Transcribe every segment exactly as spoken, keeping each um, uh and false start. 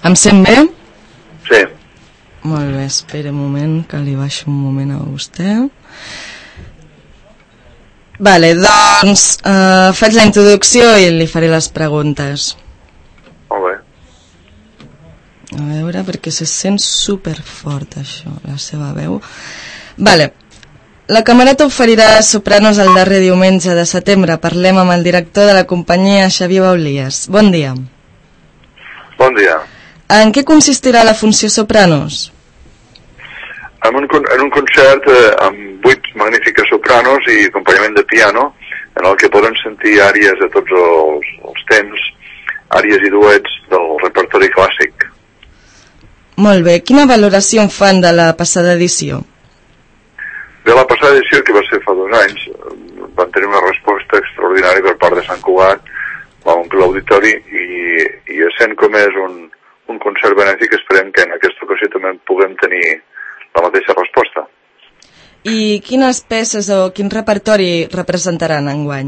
Em sent bé? Sí. Molt bé, espera un moment, que li baixo un moment a vostè. Vale, doncs eh, faig la introducció i li faré les preguntes. Molt bé. A veure, perquè se sent superfort això, la seva veu. Vale, la Camerata oferirà Sopranos el darrer diumenge de setembre. Parlem amb el director de la companyia, Xavier Baulies. Bon dia. Bon dia. En què consistirà la funció Sopranos? En un, en un concert eh, amb vuit magnífiques sopranos i acompanyament de piano, en el que poden sentir àries de tots els, els temps, àries i duets del repertori clàssic. Molt bé, quina valoració en fan de la passada edició? Bé, la passada edició, que va ser fa dos anys, van tenir una resposta extraordinària per part de Sant Cugat, va omplir l'auditori i, i essent com és un, un concert benèfic, esperem que en aquesta ocasió també puguem tenir la mateixa resposta. I quines peces o quin repertori representaran enguany?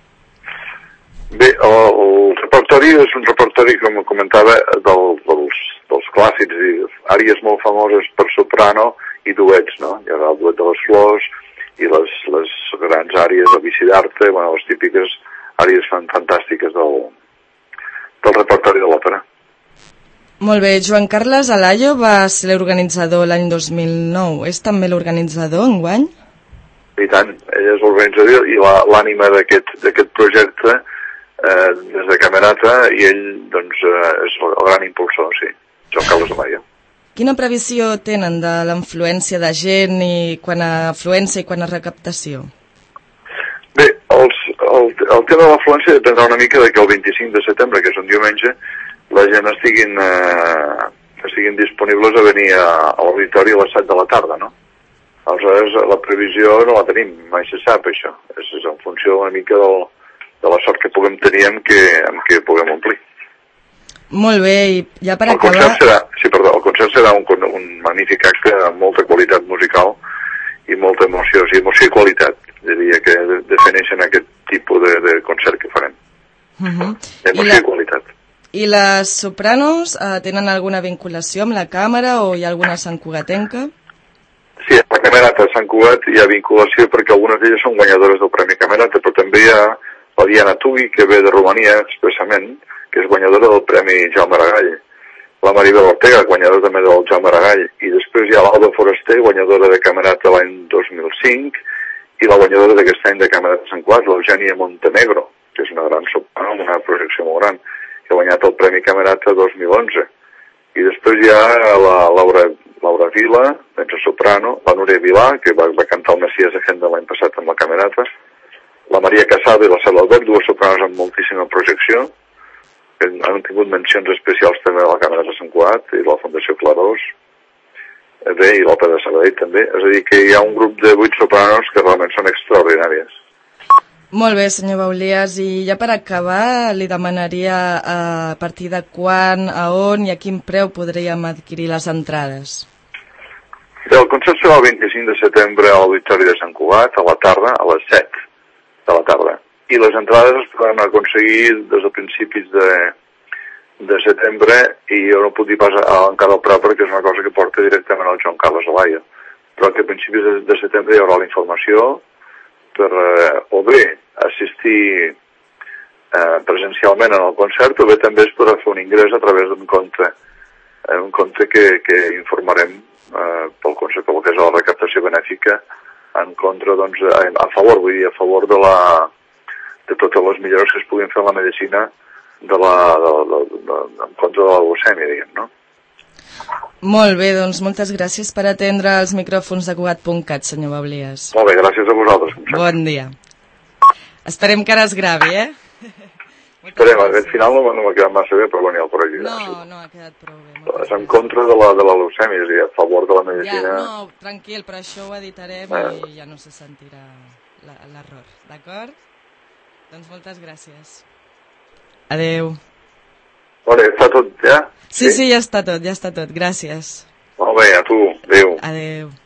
Bé, el, el repertori és un repertori, com comentava, del, dels, dels clàssics i àries molt famoses per soprano i duets, no? Hi ha el duet de les flors i les, les grans àries de Vicidarte, bueno, les típiques àries fantàstiques del, del repertori de l'òpera. Molt bé, Joan Carles Alayo va ser l'organitzador l'any dos mil nou. És també l'organitzador enguany? I tant, ell és l'organitzador i l'ànima d'aquest projecte eh, des de Camerata, i ell doncs, eh, és el gran impulsor, sí, Joan Carles Alayo. Quina previsió tenen de l'afluència de gent i quan a afluència i quan a recaptació? Bé, els, el, el tema de l'afluència dependrà una mica de que el vint-i-cinc de setembre, que és un diumenge, la gent estiguin, eh, estiguin disponibles a venir a, a l'auditori a les set de la tarda, no? Aleshores, la previsió no la tenim, mai se sap això. És, és en funció una mica del, de la sort que puguem tenir amb què, amb què puguem omplir. Molt bé, i ja per el acabar... Concert serà, sí, perdó, el concert serà un, un magnífic acte amb molta qualitat musical i molta emoció, o sigui, emoció i qualitat, diria que defineixen aquest tipus de, de concert que farem. Uh-huh. Emoció i, la... i qualitat. I les sopranos eh, tenen alguna vinculació amb la càmera o hi ha alguna santcugatenca? Sí, a la Camerata de Sant Cugat hi ha vinculació perquè algunes d'elles són guanyadores del Premi Camerata, però també hi ha la Diana Tugui, que ve de Romania expressament, que és guanyadora del Premi Jaume Aragall, la Maribel Ortega, guanyadora també del Jaume Aragall, i després hi ha l'Alba Foraster, guanyadora de Camerata l'any dos mil cinc, i la guanyadora d'aquest any de Camerata de Sant Cugat, l'Eugènia Montenegro, que és una gran soprano amb una projecció molt gran, que ha guanyat el Premi Camerata dos mil onze. I després hi ha la Laura, Laura Vila, mezzo-soprano, la Núria Vilà, que va, va cantar el Messies de Händel l'any passat amb la Camerata, la Maria Casado i la Cel Albert, dues sopranos amb moltíssima projecció, que han tingut mencions especials també a la Camerata de Sant Cugat i la Fundació Clarós, bé, i l'Òpera de Sabadell també. És a dir, que hi ha un grup de vuit sopranos que realment són extraordinàries. Molt bé, senyor Baulies, i ja per acabar li demanaria a partir de quan, a on i a quin preu podríem adquirir les entrades. El concert serà el vint-i-cinc de setembre a l'Auditori de Sant Cugat, a la tarda, a les set de la tarda. I les entrades es poden aconseguir des de principis de, de setembre, i jo no puc dir pas encara el preu perquè és una cosa que porta directament al Joan Carles Alayo. Però que a principis de, de setembre hi haurà la informació per eh, o bé assistir eh, presencialment en el concert, o bé també es podrà fer un ingrés a través d'un compte, eh, un compte que, que informarem eh, pel concert, pel que és la recaptació benèfica en contra, doncs, a, a favor, vull dir, a favor de la de totes les millores que es puguin fer en la medicina de la, de, de, de, de, en contra de la leucèmia, diguem, no? Molt bé, doncs moltes gràcies per atendre els micròfons de Cugat punt cat, senyor Baulies. Molt bé, gràcies a vosaltres. Bon dia. Esperem que ara es gravi, eh? Esperem, al final no, no m'ha quedat massa bé, però bueno, ja el corregir. No, no ha quedat prou bé. És en contra de la, de la leucèmia, és a dir, a favor de la medicina. Ja, no, tranquil, però això ho editarem eh. i ja no se sentirà l'error, d'acord? Doncs moltes gràcies. Adeu. Vale, està tot ja? Sí, sí, sí, ja està tot, ja està tot. Gràcies. Molt bé, a tu. Adéu. Adéu.